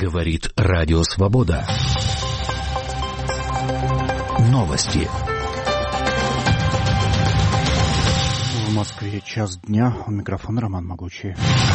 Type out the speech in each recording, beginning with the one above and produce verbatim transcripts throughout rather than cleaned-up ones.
Говорит Радио Свобода. Новости. В Москве час дня. У микрофона Роман Могучий.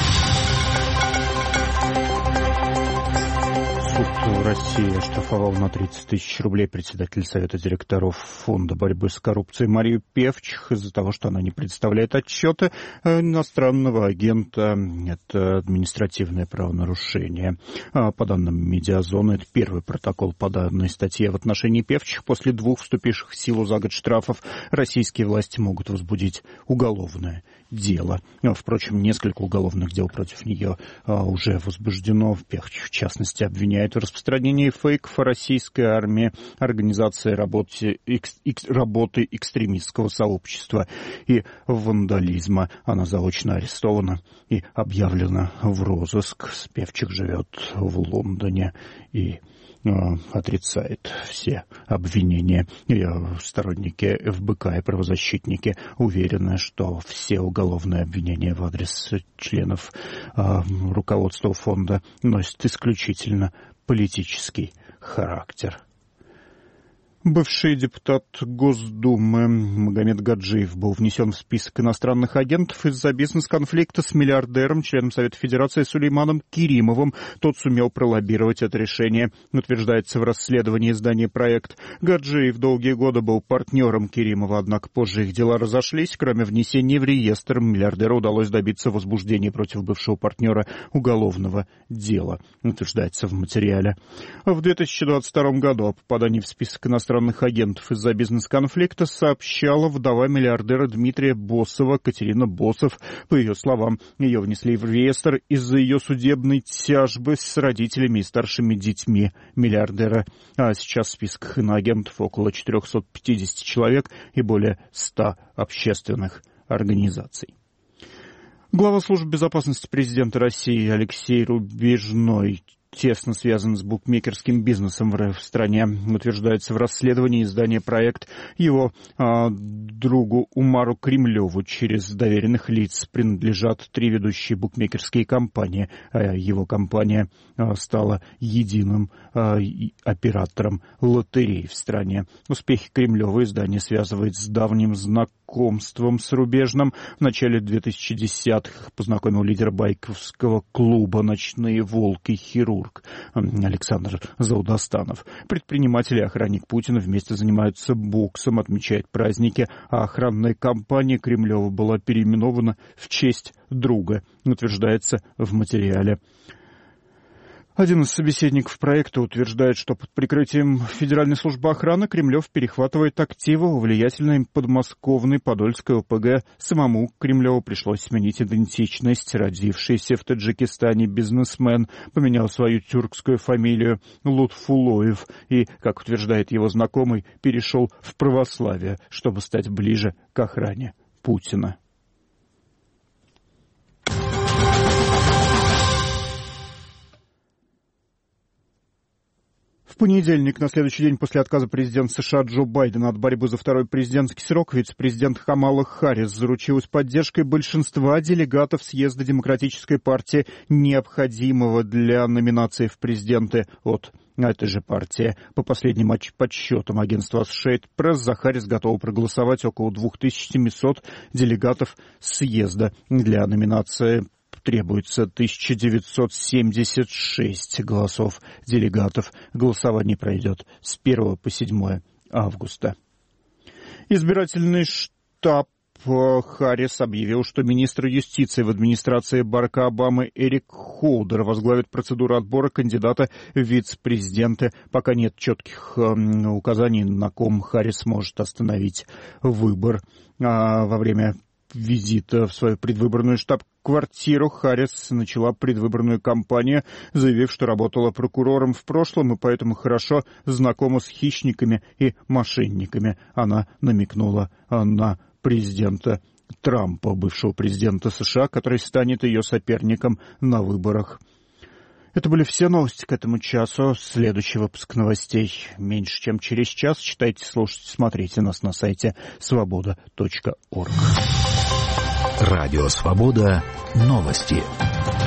Суд России оштрафовал на тридцать тысяч рублей председателя Совета директоров Фонда борьбы с коррупцией Марию Певчих из-за того, что она не представляет отчеты иностранного агента. Это административное правонарушение. По данным Медиазоны, это первый протокол по данной статье в отношении Певчих. После двух вступивших в силу за год штрафов российские власти могут возбудить уголовное дело. Впрочем, несколько уголовных дел против нее уже возбуждено. Певчих, в частности, обвиняют в распространении фейков о российской армии, организации работы, экс, экс, работы экстремистского сообщества и вандализма. Она заочно арестована и объявлена в розыск. Певчих живет в Лондоне и отрицает все обвинения. Ее сторонники эф бэ ка и правозащитники уверены, что все уголовные обвинения в адрес членов э, руководства фонда носят исключительно политический характер. Бывший депутат Госдумы Магомед Гаджиев был внесен в список иностранных агентов из-за бизнес-конфликта с миллиардером, членом Совета Федерации Сулейманом Керимовым. Тот сумел пролоббировать это решение, утверждается в расследовании издания «Проект». Гаджиев долгие годы был партнером Керимова, однако позже их дела разошлись. Кроме внесения в реестр, миллиардеру удалось добиться возбуждения против бывшего партнера уголовного дела, утверждается в материале. В две тысячи двадцать втором году о попадании в список иностранных агентов из-за бизнес-конфликта сообщала вдова миллиардера Дмитрия Боссова Катерина Боссов. По ее словам, ее внесли в реестр из-за ее судебной тяжбы с родителями и старшими детьми миллиардера. А сейчас в списках иноагентов около четыреста пятьдесят человек и более ста общественных организаций. Глава службы безопасности президента России Алексей Рубежной тесно связан с букмекерским бизнесом в стране, утверждается в расследовании издания «Проект». Его а, другу Умару Кремлеву через доверенных лиц принадлежат три ведущие букмекерские компании. А его компания а, стала единым а, оператором лотерей в стране. Успехи Кремлева издание связывает с давним знакомством с Рубежным. В начале две тысячи десятых познакомил лидера байковского клуба «Ночные волки» хирург Александр Заудостанов. Предприниматель и охранник Путина вместе занимаются боксом, отмечает праздники, а охранная компания Кремлева была переименована в честь друга, утверждается в материале. Один из собеседников проекта утверждает, что под прикрытием Федеральной службы охраны Кремлев перехватывает активы у влиятельной подмосковной Подольской о пэ гэ. Самому Кремлеву пришлось сменить идентичность. Родившийся в Таджикистане бизнесмен поменял свою тюркскую фамилию Лутфулоев и, как утверждает его знакомый, перешел в православие, чтобы стать ближе к охране Путина. В понедельник, на следующий день после отказа президента США Джо Байдена от борьбы за второй президентский срок, вице-президент Камала Харрис заручилась поддержкой большинства делегатов съезда Демократической партии, необходимого для номинации в президенты от этой же партии. По последним подсчетам агентства Associated Press, за Харрис готовы проголосовать около две тысячи семьсот делегатов съезда. Для номинации требуется тысяча девятьсот семьдесят шесть голосов делегатов. Голосование пройдет с первого по седьмое августа. Избирательный штаб Харрис объявил, что министр юстиции в администрации Барака Обамы Эрик Холдер возглавит процедуру отбора кандидата в вице-президенты. Пока нет четких э, указаний, на ком Харрис может остановить выбор. А во время визита в свою предвыборную штаб-квартиру Харрис начала предвыборную кампанию, заявив, что работала прокурором в прошлом и поэтому хорошо знакома с хищниками и мошенниками. Она намекнула на президента Трампа, бывшего президента США, который станет ее соперником на выборах. Это были все новости к этому часу. Следующий выпуск новостей меньше, чем через час. Читайте, слушайте, смотрите нас на сайте свобода точка орг. Радио «Свобода». Новости.